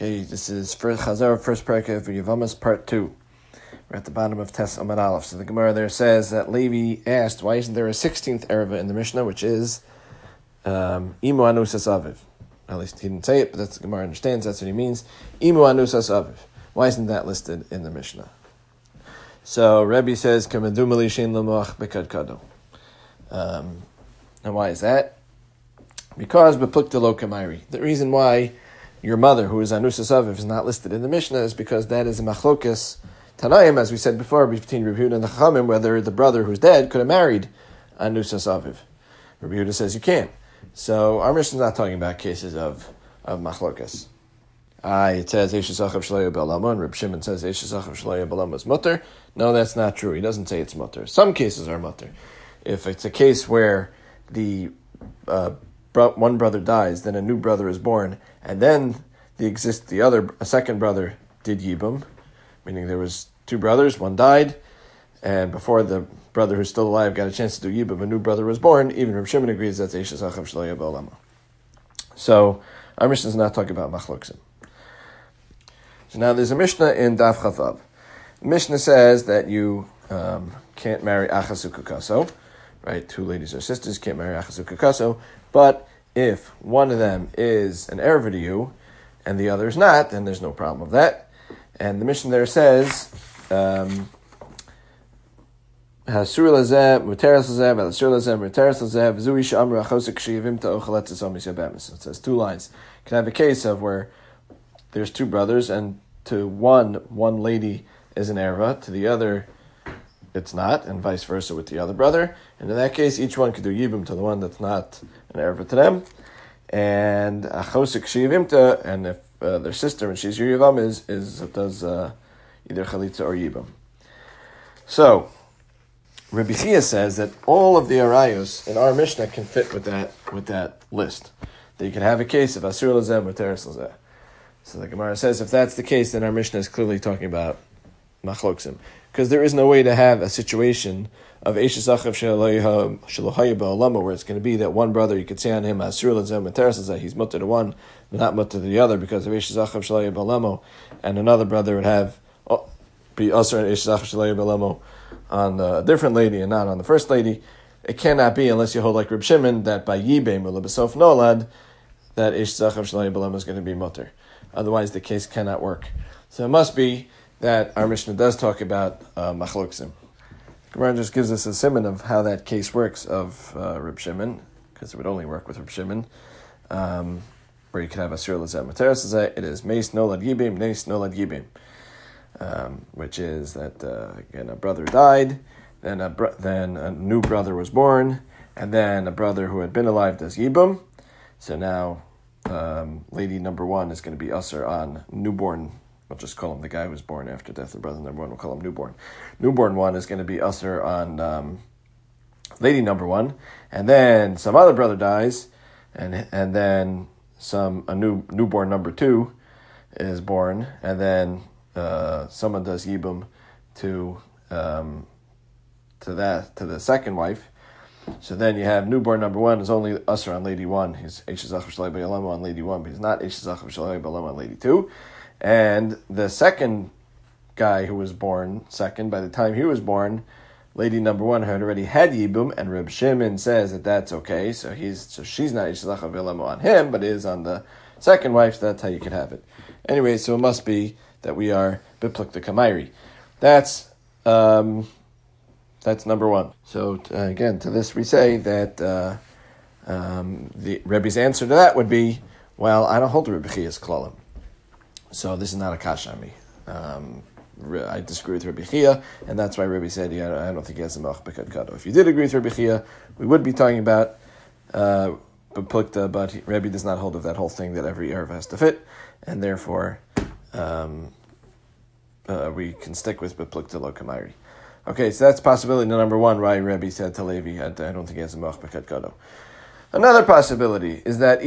Okay, this is first Chazar, first parak of Yevamos, part 2. We're at the bottom of Tes Amud Aleph. So the Gemara there says that Levi asked, why isn't there a 16th Ereva in the Mishnah, which is Imu Anusas Aviv. At least he didn't say it, but that's the Gemara understands, that's what he means. Imu Anusas Aviv. Why isn't that listed in the Mishnah? So Rebbe says, Kamadu Malishin Lamoach Bekad Kado. And why is that? Because Bepukta Lo Kamairi. The reason why your mother, who is Anusas Aviv, is not listed in the Mishnah is because that is a machlokas Tanaim, as we said before, between Reb Yehuda and the Chachamim, whether the brother who's dead could have married Anusas Aviv. Reb Yehuda says you can't. So our Mishnah is not talking about cases of machlokas. It says Eishes Achav Shleya B'Alama, and Reb Shimon says Eishes Achav Shleya B'Alama is mutter. No, that's not true. He doesn't say it's mutter. Some cases are mutter. If it's a case where the one brother dies, then a new brother is born, and then a second brother did yibum, meaning there was two brothers, one died, and before the brother who's still alive got a chance to do yibum, a new brother was born. Even Reb Shimon agrees that's Eishes Achav Shleya B'Alama. So our Mishnah is not talking about machloksim. So now there's a Mishnah in Daf Chavav. The Mishnah says that you can't marry Achas U'Kukaso, right? Two ladies or sisters can't marry Achas U'Kukaso, but if one of them is an erva to you and the other is not, then there's no problem with that. And the Mishnah there says, so it says two lines. You can have a case of where there's two brothers, and to one lady is an erva, to the other it's not, and vice versa with the other brother. And in that case, each one could do yibum to the one that's not an erva to them. And achosik shiyivimta, and if their sister and she's your yivam does either chalitza or yibum. So Rabbi Chia says that all of the arayos in our Mishnah can fit with that list. That you can have a case of asur lazeh or teres lazeh. So the Gemara says if that's the case, then our Mishnah is clearly talking about machloksim, because there is no way to have a situation of Eishes Achav Shelo Ba'Alama where it's going to be that one brother, you could say on him, Asur L'Zeh Materes L'Zeh, he's mutter to one, but not mutter to the other, because of Eishes Achav Shelo Ba'Alama, and another brother would be Asur and Eishes Achav Shelo Ba'Alama on a different lady and not on the first lady. It cannot be, unless you hold like Reb Shimon, that by Yibem or Lebesof Nolad, that Eishes Achav Shelo Ba'Alama is going to be mutter. Otherwise, the case cannot work. So it must be that our Mishnah does talk about machloksim. Gemara just gives us a siman of how that case works of Reb Shimon, because it would only work with Reb Shimon, where you can have asur l'zeh materes l'zeh. It is meis nolad yibim, neis nolad yibim, which is that again a brother died, then a new brother was born, and then a brother who had been alive does yibum. So now lady number one is going to be asur on newborn. We'll just call him the guy who was born after death of brother number one. We'll call him newborn. Newborn one is going to be asur on lady number one, and then some other brother dies, and then a newborn number two is born, and then someone does yibum to the second wife. So then you have newborn number one is only asur on lady one. He's Eishes Achav Shelo Ba'Alama on lady one, but he's not Eishes Achav Shelo Ba'Alama on lady two. And the second guy who was born second, by the time he was born, lady number one had already had yibum, and Reb Shimon says that that's okay. So she's not Eishes Achav Ba'Alama on him, but is on the second wife. So that's how you could have it. Anyway, so it must be that we are bipluk the kamairi. That's number one. So again, to this we say that the Rebbe's answer to that would be, well, I don't hold the Rebbe Chia's klalim. So this is not a kasha on me. I disagree with Rebbe Chia, and that's why Rebbe said, I don't think he has a melch bekad kado. If you did agree with Rebbe Chia, we would be talking about bepukta, but Rebbe does not hold of that whole thing that every erva has to fit, and therefore we can stick with bepukta lo kamairi. Okay, so that's possibility number one, why Rebbe said to Levi, I don't think he has a melch bekad kado. Another possibility is that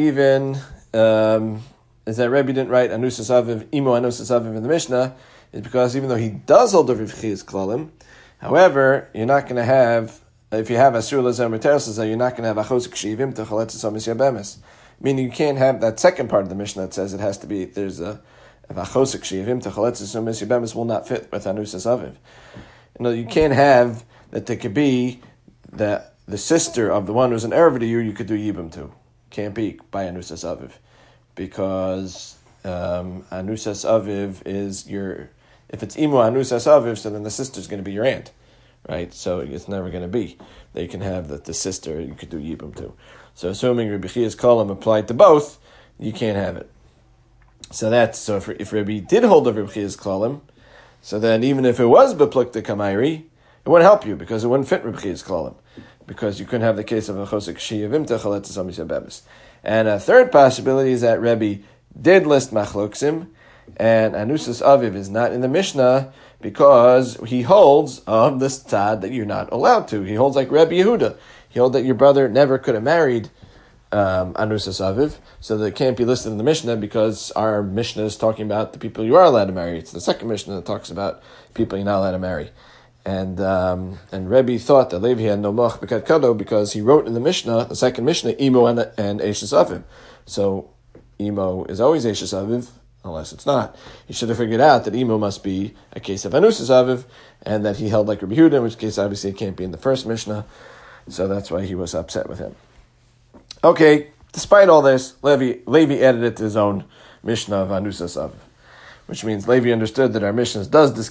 Rebbe didn't write Anusas Aviv, Imo Anusas Aviv in the Mishnah, is because even though he does hold of Reb Chia's klalim, however, you're not going to have, if you have Asur L'Zeh or Teres L'Zeh, you're not going to have Achosik Shiyivim to Chaletzes Amis Yabemes. meaning you can't have that second part of the Mishnah that says it has to be, there's a v'achosek she'yavim techaletzes so Mesiya Bemis will not fit with Anusas Aviv. You can't have that there could be the sister of the one who's an Erev to you, you could do Yibum to. Can't be by Anusas Aviv. Because Anusas Aviv is if it's Imo Anusas Aviv, so then the sister's going to be your aunt. Right? So it's never going to be that you can have the sister you could do Yibum to. So assuming Rabbi Chiya's Kolam applied to both, you can't have it. So if Rabbi did hold of Rabbi Chiya's Kolam, so then even if it was Beplukta Kamairi, it wouldn't help you because it wouldn't fit Rabbi Chiya's Kolam. Because you couldn't have the case of a Chosek Shiyavim Techaletzes Amisya Bemis. And a third possibility is that Rebbe did list Machloksim, and Anusas Aviv is not in the Mishnah because he holds of this tzad that you're not allowed to. He holds like Rebbe Yehuda. He holds that your brother never could have married Anusas Aviv, so that it can't be listed in the Mishnah because our Mishnah is talking about the people you are allowed to marry. It's the second Mishnah that talks about people you're not allowed to marry. And Rebbe thought that Levi had no moch b'kat kado because he wrote in the Mishnah, the second Mishnah, Imo and Eishes Aviv. So Imo is always Eishes Aviv, unless it's not. He should have figured out that Imo must be a case of Anusas Aviv, and that he held like Rabbi Yehuda, in which case obviously it can't be in the first Mishnah. So that's why he was upset with him. Okay, despite all this, Levi added it to his own Mishnah of Anusas Aviv, which means Levi understood that our Mishnah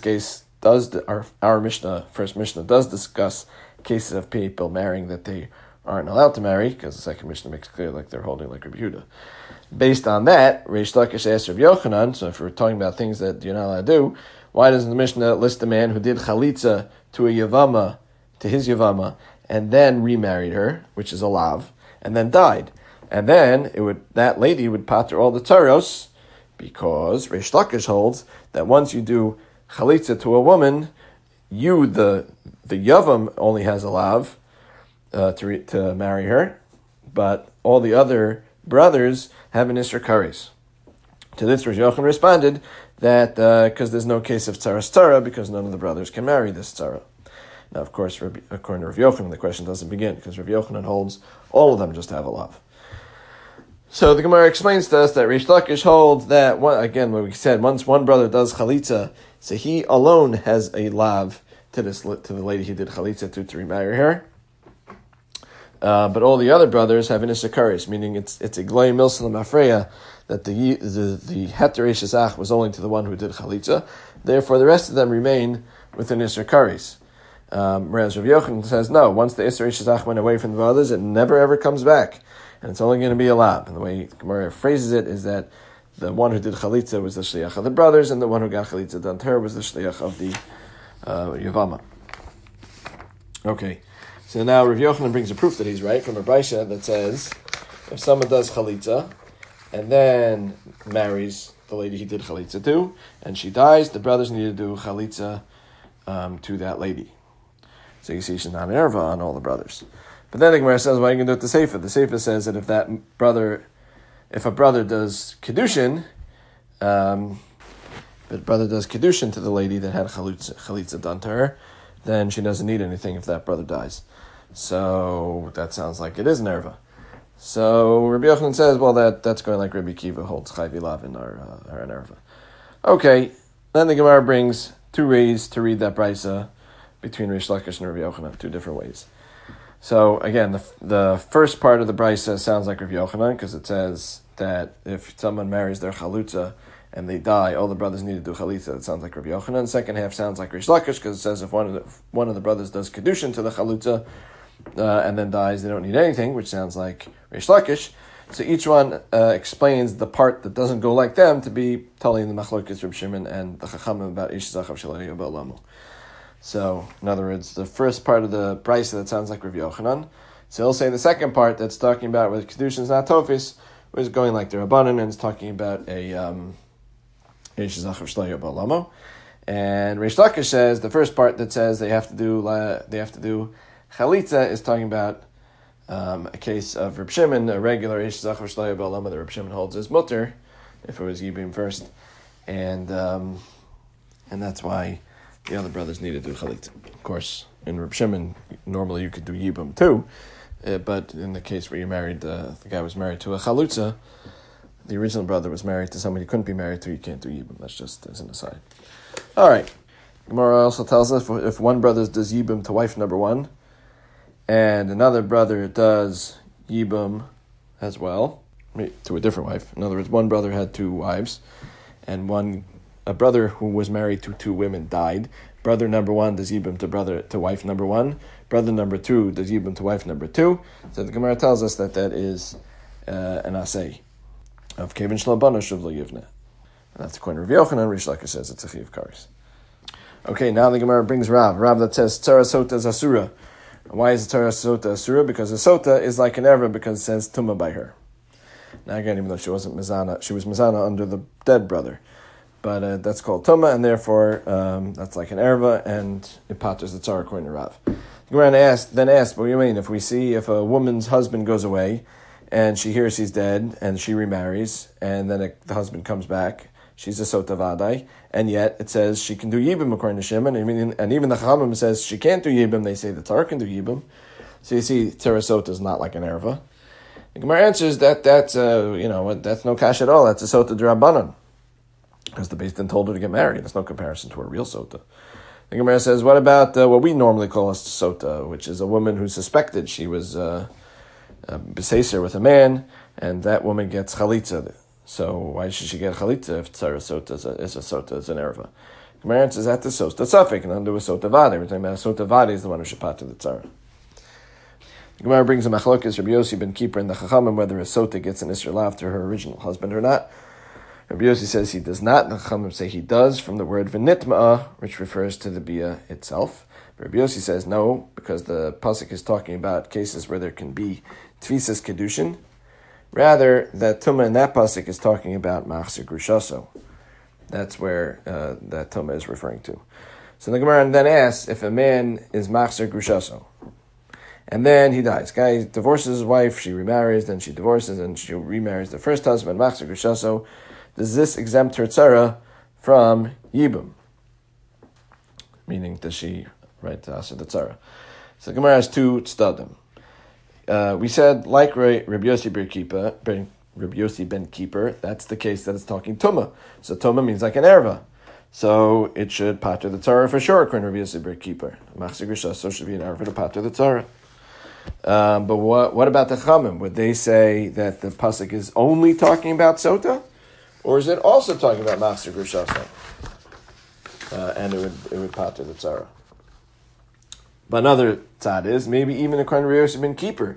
our Mishnah, first Mishnah, does discuss cases of people marrying that they aren't allowed to marry, because the second Mishnah makes clear like they're holding like Rabbi Yehuda. Based on that, Reish Lakish asked Rabbi Yochanan, so if we're talking about things that you're not allowed to do, why doesn't the Mishnah list a man who did chalitza to his Yavama, and then remarried her, which is a lav, and then died? And then that lady would pater all the taros, because Reish Lakish holds that once you do chalitza to a woman, the Yavam only has a lav to marry her, but all the other brothers have an Isra Kares. To this, Rav Yochanan responded that because there's no case of tzaras tara, because none of the brothers can marry this tzara. Now, of course, according to Rav Yochanan, the question doesn't begin, because Rav Yochanan holds all of them just have a lav. So the Gemara explains to us that Reish Lakish holds that, again, what we said, once one brother does chalitza, so he alone has a lav to the lady he did chalitza to remarry her. But all the other brothers have an isakaris, meaning it's a glay milsalam afreya, that the heter eshazach was only to the one who did chalitza. Therefore, the rest of them remain with an isakaris. Whereas Rav Yochanan says no. Once the isar eshazach went away from the brothers, it never ever comes back, and it's only going to be a lab. And the way Gemara phrases it is that the one who did chalitza was the shliach of the brothers, and the one who got chalitza done to her was the shliach of the Yavama. Okay, so now Rav Yochanan brings a proof that he's right from a brayso that says if someone does chalitza and then marries the lady he did chalitza to, and she dies, the brothers need to do chalitza to that lady. So you see she's not an erva on all the brothers. But then the Gemara says, well, you can do it to Seifa. The Seifa says that if a brother does Kedushin, to the lady that had chalitza done to her, then she doesn't need anything if that brother dies. So that sounds like it is an erva. So Rabbi Yochanan says, well, that's going like Rabbi Kiva holds chayvi lavin or an erva. Okay, then the Gemara brings two ways to read that brayso between Reish Lakish and Rabbi Yochanan, two different ways. So again, the first part of the brayso sounds like Rabbi Yochanan because it says that if someone marries their chalutza and they die, all the brothers need to do chalitza. It sounds like Rabbi Yochanan. Second half sounds like Reish Lakish because it says if one of the brothers does kedushin to the chalutza and then dies, they don't need anything, which sounds like Reish Lakish. So each one explains the part that doesn't go like them to be telling the machlokes Reb Shimon and the Chachamim about Ish Zachav Shalei Ba'olamu. So, in other words, the first part of the brayso that sounds like Rav Yochanan. So he'll say the second part that's talking about where kedushin is not tofis was going like the Rabbanan and it's talking about a Ish Zachav Shalei Ba'olamu. And Reish Lakish says the first part that says they have to do chalitza is talking about a case of Reb Shimon, a regular Ish Zachav Shalei Ba'olamu that Reb Shimon holds as mutter if it was Yibim first, and that's why the other brothers need to do chalitza. Of course, in Reb Shimon, normally you could do Yibum too, But in the case where you married, the guy was married to a chalutza, the original brother was married to somebody he couldn't be married to, you can't do yibum. That's just as an aside. All right. Gemara also tells us if one brother does yibum to wife number one, and another brother does yibum as well, to a different wife. In other words, one brother had two wives, and a brother who was married to two women died. Brother number one does yibum to wife number one. Brother number two does yibum to wife number two. So the Gemara tells us that is an asay of kevin shlabana shuv lo yivna. And that's according to Rav Yochanan. Rish Lakish says it's a chiv kares. Okay, now the Gemara brings Rav that says tzara sota is asura. Why is tzara sota asura? Because a sota is like an erva because it says tumah by her. Now again, even though she wasn't mizana, she was mizana under the dead brother. But that's called Tumah, and therefore that's like an erva, and it patters the tzara according to Rav. The Gemara then asked, what do you mean? If a woman's husband goes away, and she hears he's dead, and she remarries, and then the husband comes back, she's a sota vadai, and yet it says she can do yibum according to Shimon, and even the Chachamim says she can't do yibum, they say the tzara can do yibum. So you see, tzara sota is not like an erva. The Gemara answers that's no kash at all, that's a sota d'Rabbanan. Because the Beis Din told her to get married. There's no comparison to a real sota. The Gemara says, what about what we normally call a sota, which is a woman who suspected she was beseser with a man, and that woman gets chalitza. So why should she get chalitza if tzara sota is a sota, is an erva? The Gemara answers that the sota safek, and under a sota vade. We're talking about a sota vade is the one who should pater the tzara. The Gemara brings a machlokes Rabbi Yossi ben Kippur and the Chachamim whether a sota gets an isra after her original husband or not. Rabbi Yossi says he does not, and the Chachamim say he does, from the word v'nitma'a, which refers to the bia itself. Rabbi Yossi says no, because the pasuk is talking about cases where there can be tfisas kedushin. Rather, that tumah in that pasuk is talking about machzir grushaso. That's where that tumah is referring to. So the Gemara then asks if a man is machzir grushaso, and then he dies. Guy divorces his wife, she remarries, then she divorces, and she remarries the first husband, machzir grushaso. Does this exempt her tzara from yibum? Meaning, does she write to us the tzara? So the Gemara has two tzadim. We said, like Rabbi Yossi ben Kippur, that's the case that it's talking tumah. So tumah means like an erva. So it should pater the tzara for sure, according to Rabbi Yossi ben Kippur. Machzir grushaso should be an erva to pater the tzara. But what about the Chachamim? Would they say that the pasuk is only talking about sota? Or is it also talking about machzir grushaso? And it would pater the tzara. But another tzad is, maybe even according to Rabbi Yossi ben Kippur,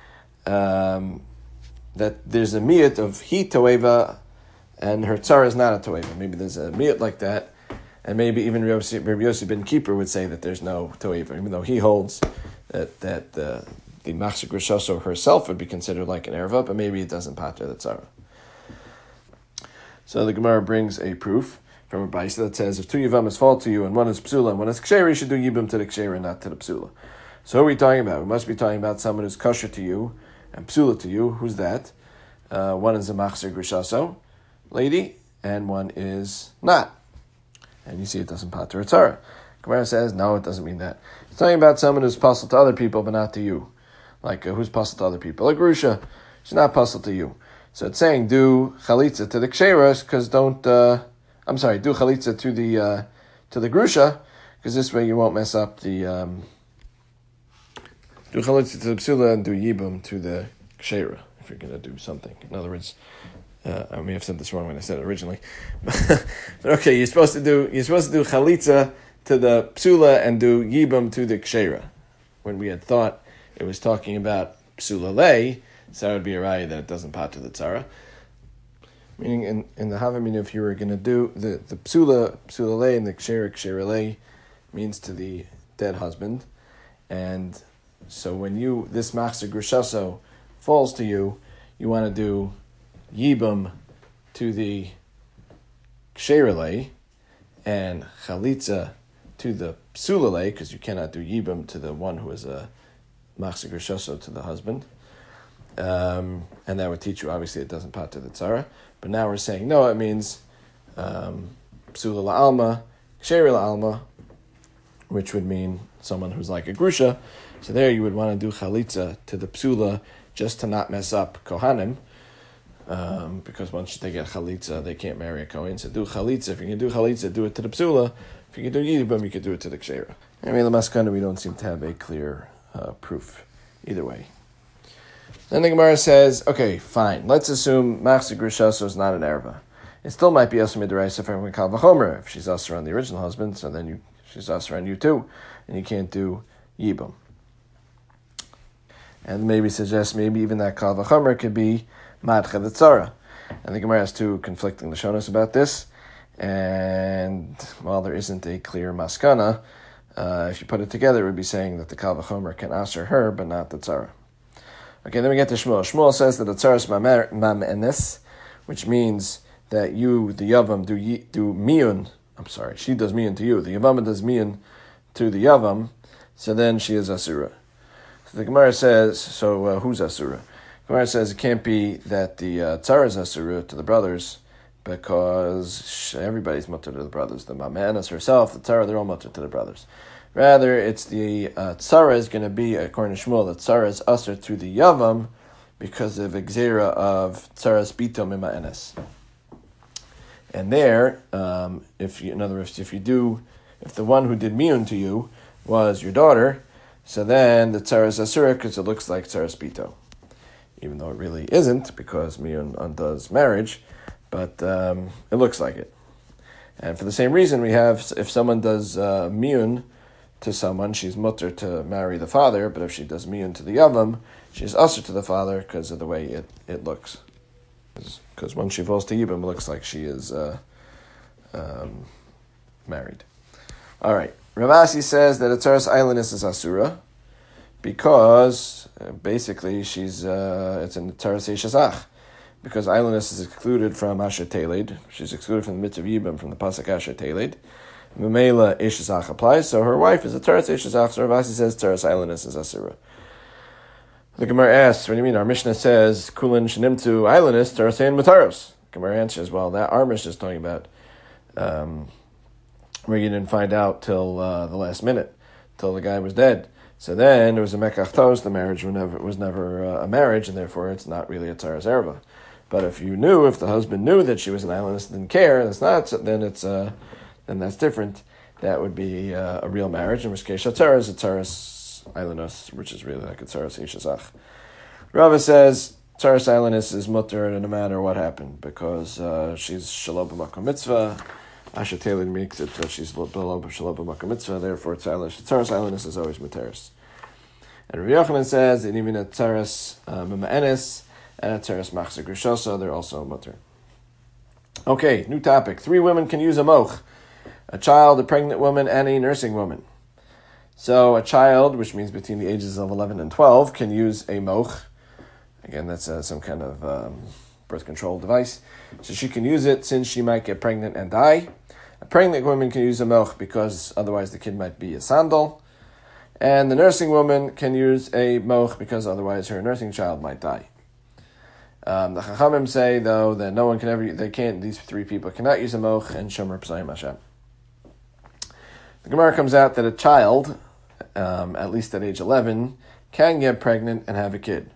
that there's a miyut of he toeva, and her tzara is not a toeva. Maybe there's a miyut like that, and maybe even Rabbi Yossi ben Kippur would say that there's no toeva, even though he holds that the machzir grushaso herself would be considered like an erva, but maybe it doesn't pater the tzara. So the Gemara brings a proof from a Baisa that says, if two Yavamas fall to you and one is Psula and one is Kshera, you should do Yibum to the Kshera, not to the Psula. So who are we talking about? We must be talking about someone who's kosher to you and Psula to you. Who's that? One is a Machzir Grishaso lady, and one is not. And you see it doesn't pater a tzara. Gemara says, no, it doesn't mean that. It's talking about someone who's puzzled to other people, but not to you. Like, who's puzzled to other people? Like Grusha, she's not puzzled to you. So it's saying do chalitza to the ksheras, because do chalitza to the grusha, because this way you won't mess up the do chalitza to the psula and do yibum to the kshera if you're going to do something. In other words, I may have said this wrong when I said it originally, but okay, you're supposed to do chalitza to the psula and do yibum to the kshera. When we had thought it was talking about psula lei, so that would be a raya that it doesn't pater the tzara. Meaning in the Havamina, if you were going to do the psula lei and the kshera lei means to the dead husband, and so when this machzir grushaso falls to you, you want to do yibum to the kshera lei and chalitza to the psula lei, because you cannot do yibum to the one who is a machzir grushaso to the husband. And that would teach you, obviously, it doesn't pater the tzara. But now we're saying, no, it means psula la'alma, kshera la'alma, which would mean someone who's like a grusha. So there you would want to do chalitza to the psula just to not mess up kohanim, because once they get chalitza, they can't marry a kohen. So do chalitza. If you can do chalitza, do it to the psula. If you can do yibum, you can do it to the kshera. I mean, the maskana, we don't seem to have a clear proof either way. Then the Gemara says, okay, fine. Let's assume machzik rishaso is not an erva. It still might be asur midaraisa from kal v'chomer. If she's asur on the original husband, so then she's asur on you too, and you can't do yibum. And maybe suggest maybe even that kal v'chomer could be madcha tzara. And the Gemara has two conflicting lashonos about this. And while there isn't a clear maskana, if you put it together, it would be saying that the kal v'chomer can asur her, but not the tzara. Okay, then we get to Shmuel. Shmuel says that the tzaras mam'enes, which means that you, the yavam, do miyun. I'm sorry, she does miyun to you. The yavama does miyun to the yavam, so then she is asura. So the Gemara says, who's asura? The Gemara says it can't be that the tzara is asura to the brothers, because everybody's mutter to the brothers. The mam'enes herself, the tzara, they're all mutter to the brothers. Rather, it's the tzara is going to be, according to Shmuel, the tzara is usher to the yavam because of exera of tzaras bito mima'enes. And there, if the one who did miyun to you was your daughter, so then the tzara is asura because it looks like tzaras bito, even though it really isn't because miyun undoes marriage, but it looks like it. And for the same reason, we have if someone does miyun to someone, she's mutter to marry the father, but if she does miyun to the yavam, she's usher to the father because of the way it looks. Because when she falls to yibam, it looks like she is married. All right. Rav Asi says that a tzaras ailonis is asura because basically it's in the tzaras eishazach. Because ailonis is excluded from asher teled. She's excluded from the mitzvah yibam from the pasuk asher teled. Memela Eishazach applies, so her wife is a Teres Eishazach, so Rav Asi says Teres Ailonis is Asura. The Gemara asks, what do you mean? Our Mishnah says, Kulin Shanimtu Ailonis, Teres Ein Mataros. Gemara answers, well, that our Mishnah is talking about where you didn't find out till the last minute, till the guy was dead. So then there was a Mekach Tos, the marriage was never a marriage, and therefore it's not really a Teres Erva. But if the husband knew that she was an Ailonis and didn't care, then that's different. That would be a real marriage. In which case, Shatzara is a Tzaras Ailonos, which is really like a Tzaras Eishazach. Rava says Tzaras Ailonos is mutter no matter what happened, because she's Shalom B'Makom Mitzvah. Asher Taylor makes it that she's below Shalom B'Makom Mitzvah, therefore Tzaras Ailonos is always Materis. And Rabbi Yochanan says that even a Tzaras Mima'enes and a Tzaras Machzik Rishosa, they're also mutter. Okay, new topic. 3 women can use a moch. A child, a pregnant woman, and a nursing woman. So a child, which means between the ages of 11 and 12, can use a moch. Again, that's some kind of birth control device. So she can use it since she might get pregnant and die. A pregnant woman can use a moch because otherwise the kid might be a sandal. And the nursing woman can use a moch because otherwise her nursing child might die. The Chachamim say, though, that no one can these 3 people cannot use a moch and Shomer P'sayim Hashem. The Gemara comes out that a child, at least at age 11, can get pregnant and have a kid.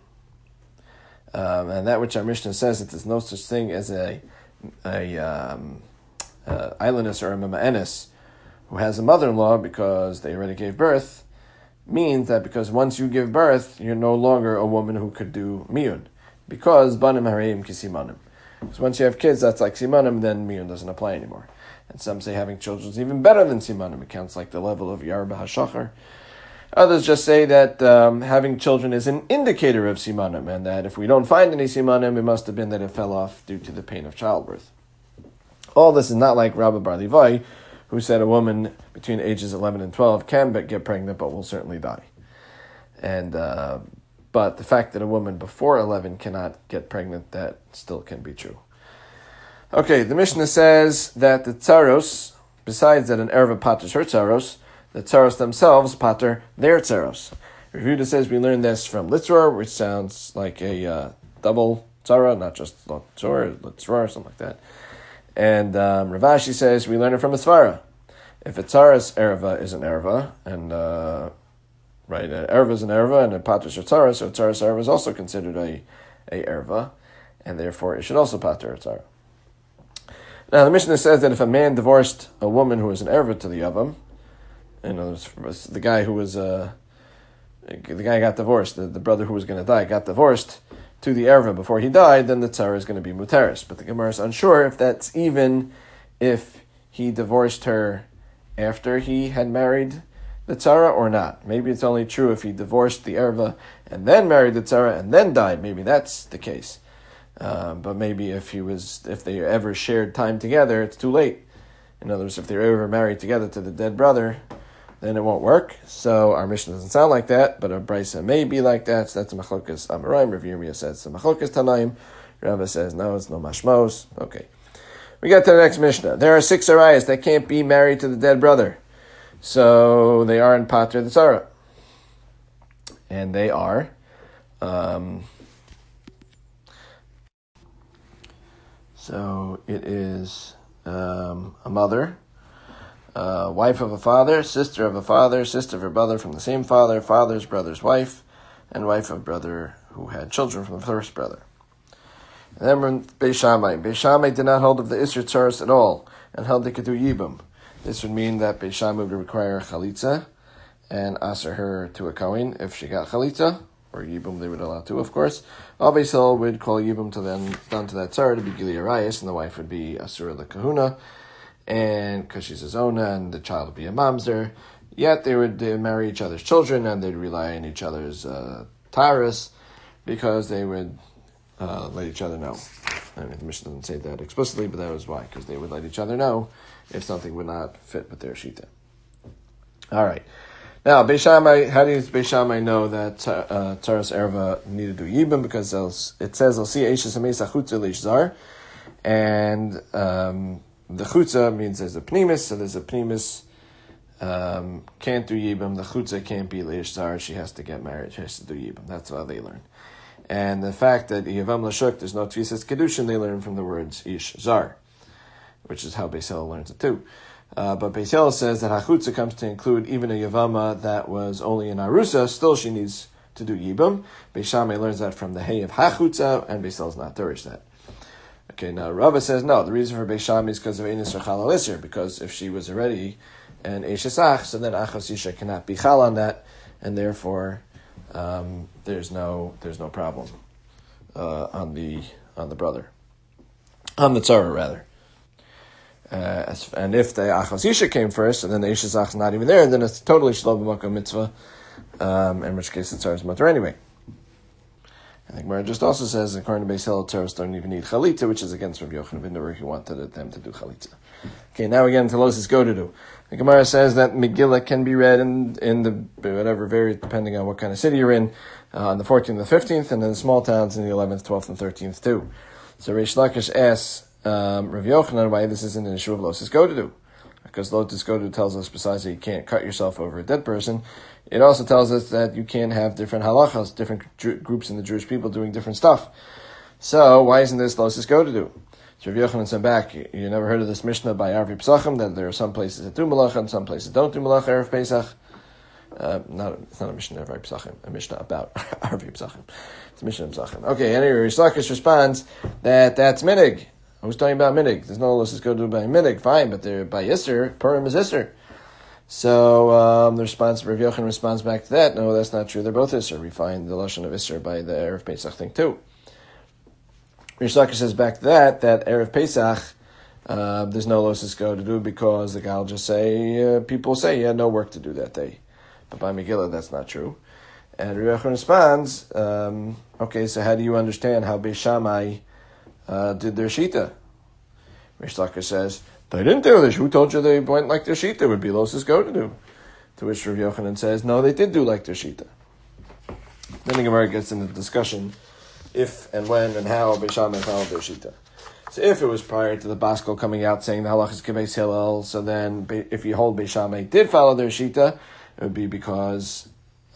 And that which our Mishnah says that there's no such thing as a Ailonis or a Mama'enis who has a mother-in-law because they already gave birth, means that because once you give birth, you're no longer a woman who could do miyun. Because banim hareim kisimanim. Because once you have kids, that's like simanim, then miyun doesn't apply anymore. And some say having children is even better than simanim. It counts like the level of yarba hashachar. Others just say that having children is an indicator of simanim, and that if we don't find any simanim, it must have been that it fell off due to the pain of childbirth. All this is not like Rabbi Bar Levi, who said a woman between ages 11 and 12 can get pregnant, but will certainly die. And but the fact that a woman before 11 cannot get pregnant, that still can be true. Okay, the Mishnah says that the tzaros, besides that an erva paters her tzaros, the tzaros themselves pater their tzaros. Revuda says we learned this from Litzror, which sounds like a double tzara, not just Litzror, something like that. And Rav Ashi says we learn it from a svara. If a tzaras erva is an erva, and right? An erva is an erva, and a patris or tzara, so tzaras erva is also considered a erva, and therefore it should also pater a tzara. Now the Mishnah says that if a man divorced a woman who was an erva to the yavam, the guy who was the guy got divorced, the brother who was going to die got divorced to the erva before he died, then the tzara is going to be muteris. But the Gemara is unsure if that's even if he divorced her after he had married the tzara or not. Maybe it's only true if he divorced the erva and then married the tzara and then died. Maybe that's the case. But maybe if they ever shared time together, it's too late. In other words, if they're ever married together to the dead brother, then it won't work. So our Mishnah doesn't sound like that, but our Brisa may be like that. So that's a machlokas Amoraim. Rav Yirmiyah says it's a machlokas Tanaim. Rava says no, it's no mashmos. Okay. We got to the next Mishnah. There are 6 arayas that can't be married to the dead brother. So they are in Pater the Tzara. And they are so it is a mother, wife of a father, sister of a father, sister of a brother from the same father, father's brother's wife, and wife of brother who had children from the first brother. And then we're in Beis Shammai. Beis Shammai did not hold of the Isser Tzaras at all, and held they could do Yibum. This would mean that Beis Shammai would require a Chalitza, and aser her to a Kohen if she got Chalitza, or Yibum they would allow to, of course. Al Beis Hillel would call Yibum to them, down to that Tzara to be Gili Arayis, and the wife would be Asura LeKahuna, and because she's a Zona, and the child would be a Mamzer. Yet they would marry each other's children, and they'd rely on each other's Taras, because they would let each other know. I mean, the Mishnah doesn't say that explicitly, but that was why, because they would let each other know if something would not fit with their Shita. All right. Now, Beis Shammai, how does Beis Shammai know that Tzaras Erva needed to do Yibum? Because it says, I'll see Eishes HaMesach Chutza Leish Zar, and the Chutza means there's a Pnimis, so there's a Pnimis can't do Yibum, the Chutza can't be Leish Zar, she has to get married, she has to do Yibum. That's how they learn. And the fact that Yavam Lashuk, there's no Tvisas Kedushin, they learn from the words Ish Zar, which is how Beis Hillel learns it too. But Beis Hillel says that Hachutza comes to include even a Yavama that was only in Arusa, still she needs to do Yibum. Beis Shammai learns that from the Hay of Hachutza, and Beis Hillel's not Durish that. Okay, now Rava says no, the reason for Beis Shammai is because of Einis Rechal Alisir, because if she was already an Eishesach, so then Achos Yisha cannot be Chal on that, and therefore there's no problem on the brother, on the tzara rather. And if the Achos Yisha came first, and then the Eishesach is not even there, then it's totally Shlo B'Makom Mitzvah, in which case the tzara is mutter anyway. I think Mara just also says, according to Beis Hillel, tzaras don't even need chalitza, which is against Rav Yochanan ben Nuri, who wanted them to do chalitza. Okay, now we get into Losis Godudu. The Gemara says that Megillah can be read in the whatever varies depending on what kind of city you're in, on the 14th and the 15th, and in the small towns in the 11th, 12th, and 13th too. So Reish Lakish asks Rav Yochanan why this isn't an issue of Losis Godudu. Because Losis Godudu tells us besides that you can't cut yourself over a dead person, it also tells us that you can't have different halachas, different groups in the Jewish people doing different stuff. So why isn't this Losis Godudu? So Rav Yochanan sent back, you never heard of this Mishnah by Arvi Pesachim, that there are some places that do Malacha and some places don't do Malacha Erev Pesach. It's not a Mishnah of Arvi Pesachim, a Mishnah about Arvi Pesachim. It's a Mishnah of Pesachim. Okay, anyway, Reish Lakish responds that that's Minig. Who's talking about Minig? There's no Losis Godudu by Minig, fine, but they're by Yisr, Purim is Yisr. So the response, Rav Yochanan responds back to that, no, that's not true, they're both Yisr. We find the Lashon of Yisr by the Erev Pesach thing too. Reish Lakish says back to that Erev Pesach, there's no Losis Godudu because the Gal just say, people say you had no work to do that day. But by Megillah, that's not true. And Rav Yochanan responds, okay, so how do you understand how Beis Shammai did their Shita? Reish Lakish says, they didn't do this. Who told you they went like their Shita? Would be Losis Godudu. To which Rav Yochanan says, no, they did do like their Shita. Then the Gemara gets into the discussion if and when and how Beis Shammai followed their Shita. So if it was prior to the Baskel coming out saying the halach is Beis Hillel, so then if you hold Beis Shammai did follow their Shita, it would be because,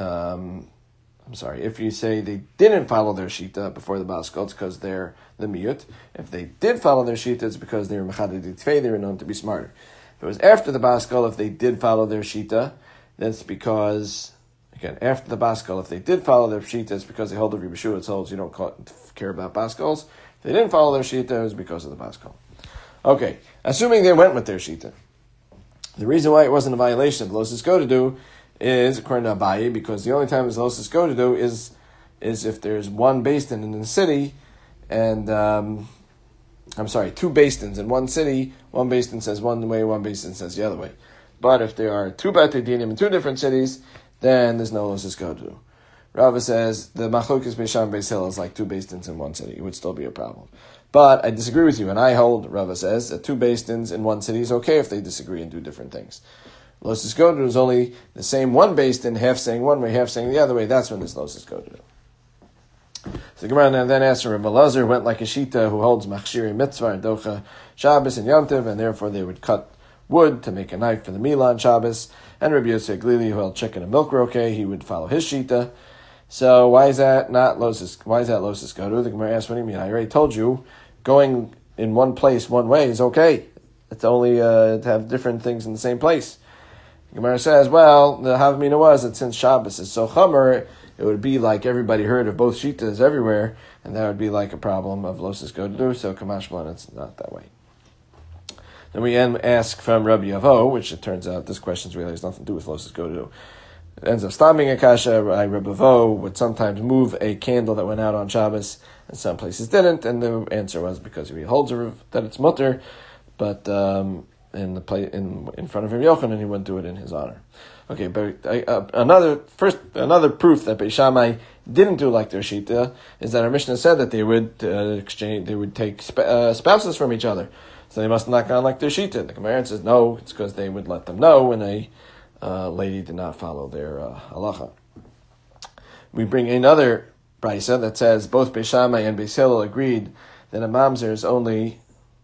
if you say they didn't follow their Shita before the Baskel, it's because they're the Miyut. If they did follow their Shita, it's because they were Mechaded Tfei, they were known to be smarter. If it was after the Baskel, if they did follow their Shita, that's because, Again, after the Baskal, if they did follow their Pshita, it's because they hold the Rebbe Shua, it holds you don't care about Baskals. If they didn't follow their Shita, it was because of the Baskal. Okay, assuming they went with their Shita. The reason why it wasn't a violation of Losis Go to do is, according to Abaye, because the only time it's Losis Go to do is if there's one Beis Din in the city, and two Beis Dins in one city. One Beis Din says one way, one Beis Din says the other way. But if there are two Beit Dinim in two different cities, then there's no Losis Go to do. Rava says the Machlokes Beis Shammai Beis Hillel is like two Beis Dins in one city. It would still be a problem. But I disagree with you, and I hold, Rava says, that two Beis Dins in one city is okay if they disagree and do different things. Losis Go to do is only the same one Beis Din, half saying one way, half saying the other way. That's when there's Losis Go to do. So the Gemara then asks, Rabbi Elazar went like a Shita who holds Machshiri Mitzvah and Docha Shabbos and Yom Tov, and therefore they would cut wood to make a knife for the Milah on Shabbos. And Rabbi Yosef Glili, who held chicken and milk were okay, he would follow his Shita. So why is that not Losis? Why is that Losis Go to? The Gemara asks, what do you mean? I already told you, going in one place one way is okay. It's only to have different things in the same place. The Gemara says, well, the Havamina was that since Shabbos is so Chomer, it would be like everybody heard of both Shitas everywhere, and that would be like a problem of Losis Go to do, so Kamashmalan, it's not that way. Then we ask from Rabbi Yavo, which it turns out this question really has nothing to do with Losis Go to do. It ends up stopping a kasha. Rabbi Yavo would sometimes move a candle that went out on Shabbos, and some places didn't, and the answer was because he holds that it's mutter, but in front of Rabbi Yochanan, he wouldn't do it in his honor. Okay, but another proof that Beis Shammai didn't do like their Shita is that our Mishnah said that they would take spouses from each other, so they must not gone like their Shita. The Gemara says no, it's because they would let them know when a lady did not follow their halacha. We bring another brisa that says both Beis Shammai and Beis Hillel agreed that a mamzer is only.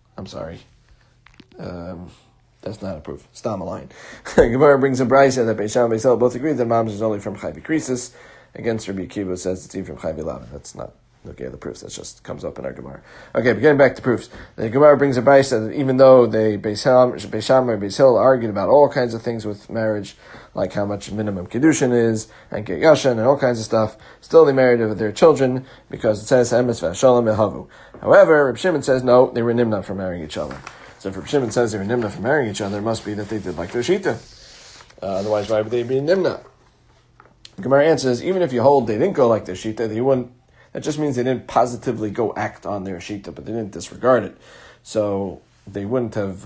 That's not a proof. Stam a line. Gemara brings a brisa that Beis Shammai and Beis Hillel both agreed that mamzer is only from Chai Krisis. Against Rabbi Akiva says it's even from Chai Lavin. That's not okay. The proofs that just comes up in our Gemara. Okay, but getting back to proofs, the Gemara brings a brisa that even though Beis Shammai and Beis Hillel argued about all kinds of things with marriage, like how much minimum kedushin is and get yashan and all kinds of stuff, still they married their children because it says emes v'ashalom ehavu. However, Reb Shimon says no, they were nimna for marrying each other. So if Reb Shimon says they were nimna for marrying each other, it must be that they did like their shita. Otherwise, why would they be nimna? Gemara answers, even if you hold they didn't go like their shita, they wouldn't. That just means they didn't positively go act on their shita, but they didn't disregard it. So they wouldn't have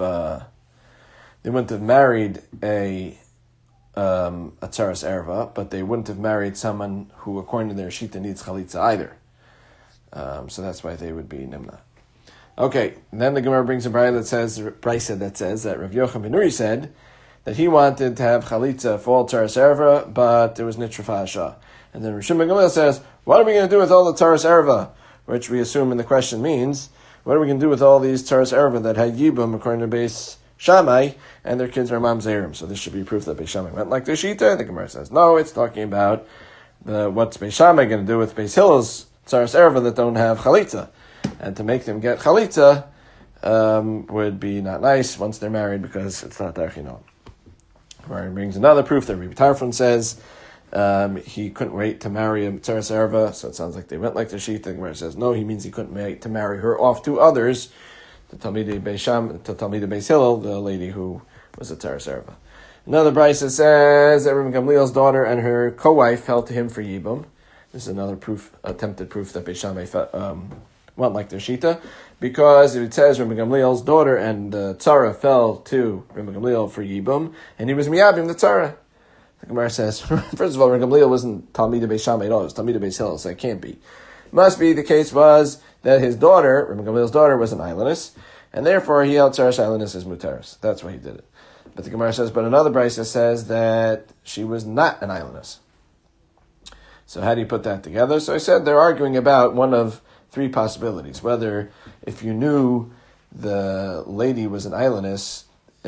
married a tzaras erva, but they wouldn't have married someone who, according to their shita, needs chalitza either. So that's why they would be nimna. Okay, then the Gemara brings a brisa that says that Rav Yochanan ben Nuri said that he wanted to have chalitza for all tzaras erva, but there was nitra fa'asha. And then Rav Shimon ben Gamliel says, what are we going to do with all the tzaras erva? Which we assume in the question means, what are we going to do with all these tzaras erva that had yibum according to Beis Shammai, and their kids are mamzerim? So this should be proof that Beis Shammai went like their shita. The Gemara says, no, it's talking about what's Beis Shammai going to do with Beis Hillel's tzaras erva that don't have chalitza. And to make them get chalitza would be not nice once they're married because it's not derchinon. Where he brings another proof that Rabbi Tarfon says he couldn't wait to marry a tzaras erva, so it sounds like they went like the shita. The Gemara says no, he means he couldn't wait to marry her off to others, to Talmidei Beis Hillel, the lady who was a tzaras erva. Another brisa says that Rabbi Gamliel's daughter and her co-wife fell to him for yibum. This is another attempted proof that Beis Shammai went like their shita, because it says Rabbi Gamliel's daughter and the tzara fell to Rabbi Gamliel for yibum, and he was miyabim the tzara. The Gemara says, first of all, Rabbi Gamliel wasn't Talmidei Beis Shammai at all; it was Talmidei Beis Hillel, so it can't be. Must be the case was that his daughter, Rabbi Gamliel's daughter, was an islandess, and therefore he held tzarash islandess as mutaris. That's why he did it. But the Gemara says, but another brisa says that she was not an islandess. So how do you put that together? So I said they're arguing about one of three possibilities. Whether if you knew the lady was an islandess,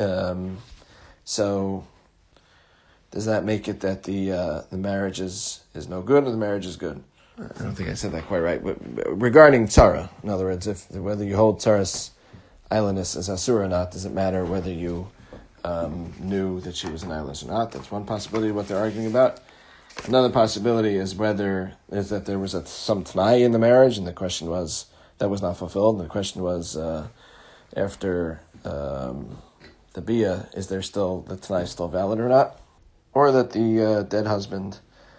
so does that make it that the marriage is no good or the marriage is good? I don't think I said that quite right. Regarding tzara, in other words, whether you hold tzaras islandess as asur or not, does it matter whether you knew that she was an islandess or not? That's one possibility of what they're arguing about. Another possibility is that there was some t'nai in the marriage, and the question was that was not fulfilled. And the question was after the bia, is there still the t'nai still valid or not, or that the dead husband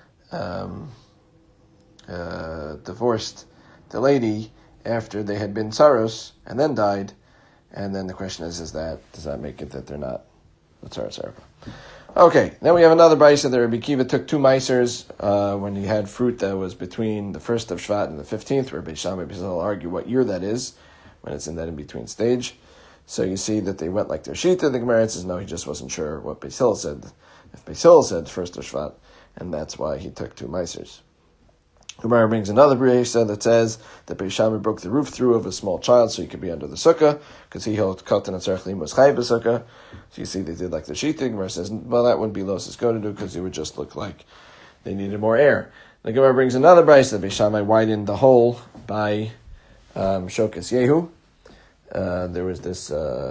divorced the lady after they had been tsaros and then died, and then the question is does that make it that they're not the tsaros erva? Okay, then we have another brayso that Rabbi Kiva took 2 meisers when he had fruit that was between the 1st of Shvat and the 15th, where Beis Shammai and Beis Hillel argue what year that is, when it's in that in-between stage. So you see that they went like their shita. The Gemara says, no, he just wasn't sure what Beis Hillel said. If Beis Hillel said 1st of Shvat, and that's why he took 2 meisers. Gemara brings another brayso that says that Beis Shammai broke the roof through of a small child so he could be under the sukkah, because he held katan and tzarech limos chayv b'sukkah. So you see they did like the shita. Gemara says, well, that wouldn't be los go to do because it would just look like they needed more air. The Gemara brings another brayso that Beis Shammai widened the hole by shokas yehu. There was this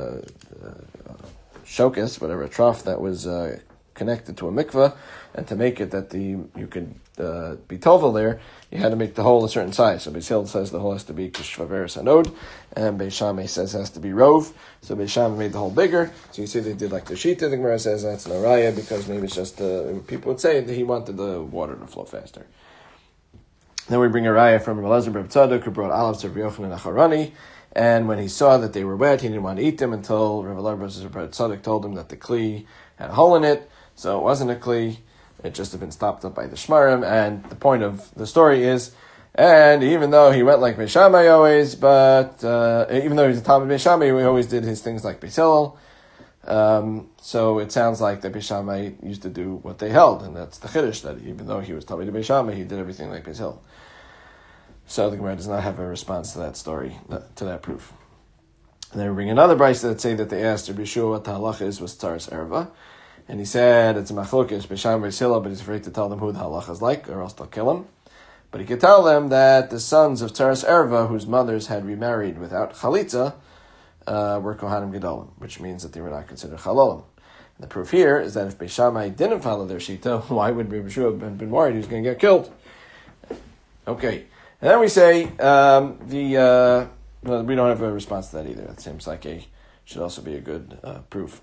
shokas, whatever, a trough that was connected to a mikveh, and to make it that you could be tovel there, you had to make the hole a certain size. So Beis Hillel says the hole has to be kishvaveres hanod, and Beis Shammai says it has to be rov. So Beis Shammai made the hole bigger. So you see they did like the shita. The Gemara says that's no raya because maybe it's just people would say that he wanted the water to flow faster. Then we bring a raya from Elazar ben Tzadok who brought olives to Rabbi Yochanan Acharani, and when he saw that they were wet, he didn't want to eat them until Rabbi Elazar ben Tzadok told him that the kli had a hole in it, so it wasn't a kli. It just had been stopped up by the Shmarim, and the point of the story is, and even though he went like Beis Shammai always, but even though he was a Talmid Beis Shammai, he always did his things like Beis Hillel. So it sounds like that Beis Shammai used to do what they held, and that's the Chiddush, that even though he was Talmid Beis Shammai, he did everything like Beis Hillel. So the Gemara does not have a response to that story, to that proof. And then we bring another brayso that say that they asked Rabbi Yeshua what the halacha is with tzaras erva. And he said it's a machlokes Beis Shammai Beis Hillel, but he's afraid to tell them who the halacha is like, or else they'll kill him. But he could tell them that the sons of tzaras erva, whose mothers had remarried without chalitza, were kohanim gedolim, which means that they were not considered chalolim. And the proof here is that if Beis Shammai didn't follow their shita, why would Rabbi Yeshua have been worried he was going to get killed? Okay, and then we say well, we don't have a response to that either. That seems like should also be a good proof.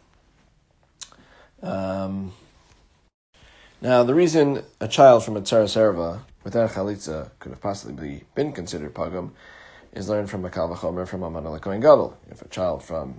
Now, the reason a child from a tzaras erva without chalitza could have possibly been considered pagum is learned from a kal vachomer from Aman al Kohen Gadol. If a child from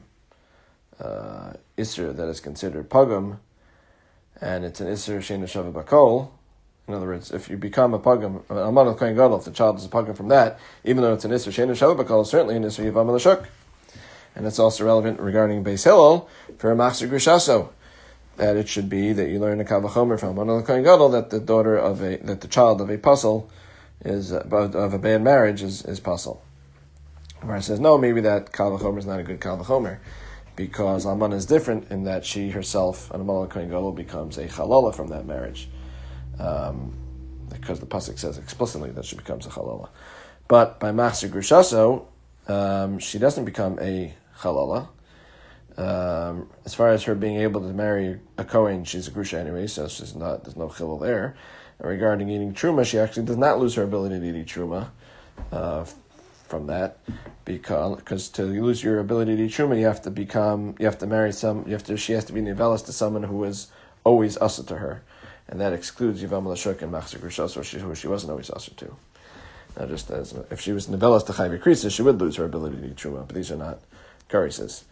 Isser that is considered pagum, and it's an Isser she'eino shaveh bakol, in other words, if you become a pagum, Aman al Kohen Gadol, if the child is a pagum from that, even though it's an Isser she'eino shaveh bakol, certainly an Isser yivam l'shuk. And it's also relevant regarding Beis Hillel for a machzir grishaso, that it should be that you learn a kal vachomer from Aman al Kohen Gadol that the child of a puzzle is of a bad marriage is puzzle. Where it says no, maybe that kal vachomer is not a good kal vachomer, because Alman is different in that she herself, an Aman al Kohen Gadol, becomes a chalola from that marriage, because the pasuk says explicitly that she becomes a chalola. But by machzir grushaso, she doesn't become a chalola. As far as her being able to marry a Kohen, she's a grusha anyway, so there's no chilul there. And regarding eating truma, she actually does not lose her ability to eat truma from that, because to lose your ability to eat truma, she has to be nivelas to someone who is always asa to her, and that excludes yivam l'shuk and machzir grusha, who she wasn't always asa to. Now, just as if she was nivelas to chayv krisa, she would lose her ability to eat truma, but these are not karises.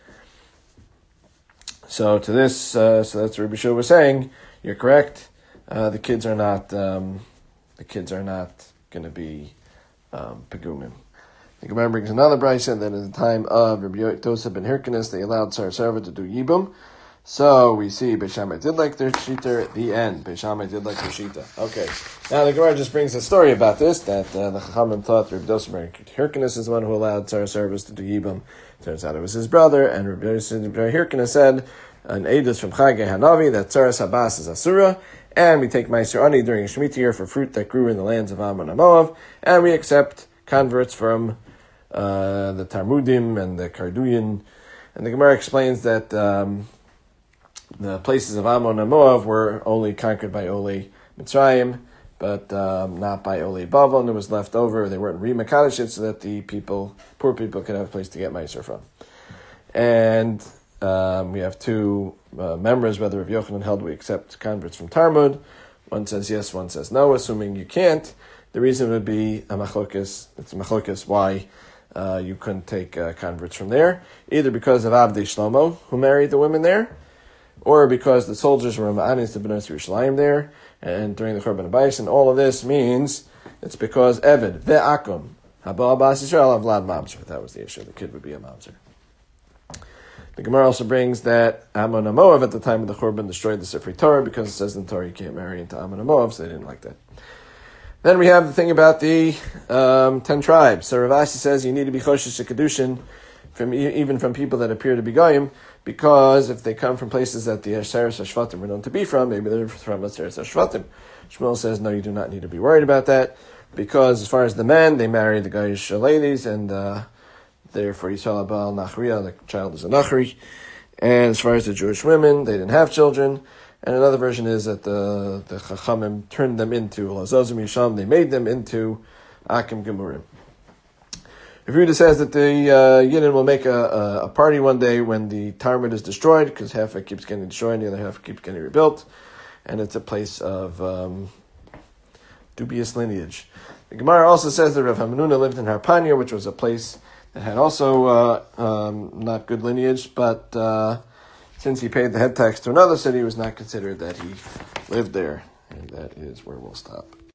So to this, so that's what Rabbi Yeshua was saying. You're correct. The kids are not going to be pegumim. The Gemara brings another brayso that in the time of Rabbi Yosef ben Hyrcanus, they allowed tzaras erva to do yibum. So we see Beis Shammai did like their shita at the end. Beis Shammai did like their shita. Okay. Now the Gemara just brings a story about this, that the Chachamim thought Rabbi Yosef ben Hyrcanus is the one who allowed tzaras erva to do yibum. Turns out it was his brother, and Rabbi Yosef ben Hyrcanus said, an edus from Chagei Hanavi, that tzaras habas is asura, and we take Meiser Ani during Shemitah year for fruit that grew in the lands of Ammon and Moav, and we accept converts from the Talmudim and the Karduyin. And the Gemara explains that the places of Ammon and Moav were only conquered by Ole Mitzrayim, but not by Olei Bavel, and it was left over. They weren't re-Makadashit so that the poor people could have a place to get Meiser from. And we have two members, whether Rav Yochanan held we accept converts from Talmud. One says yes, one says no, assuming you can't. The reason would be a machlokas, why you couldn't take converts from there, either because of Avdei Shlomo, who married the women there, or because the soldiers were Ma'anis to B'nai Yerushalayim there, and during the Churban Abayis, and all of this means it's because Eved, Ve'akum, Haba Abbas Yisrael, Avlad Mamzer. That was the issue. The kid would be a Mamzer. The Gemara also brings that Ammon and Moab at the time of the Churban destroyed the Sifrei Torah because it says in Torah you can't marry into Ammon and Moab, so they didn't like that. Then we have the thing about the 10 tribes. So Rav Ashi says you need to be choshesh kedushin even from people that appear to be goyim, because if they come from places that the Asheres HaShvatim were known to be from, maybe they're from Asheres HaShvatim. Shmuel says no, you do not need to be worried about that, because as far as the men, they marry the Goyish ladies, and therefore Yisrael Abal Nachriya, the child is a Nachri. And as far as the Jewish women, they didn't have children. And another version is that the Chachamim turned them into Lazozim Yisham, they made them into Akim Gemurim. Rav Yehuda says that the Yidden will make a party one day when the Talmud is destroyed, because half of it keeps getting destroyed and the other half keeps getting rebuilt, and it's a place of dubious lineage. The Gemara also says that Rav Hamanuna lived in Harpania, which was a place that had also not good lineage, but since he paid the head tax to another city, it was not considered that he lived there. And that is where we'll stop.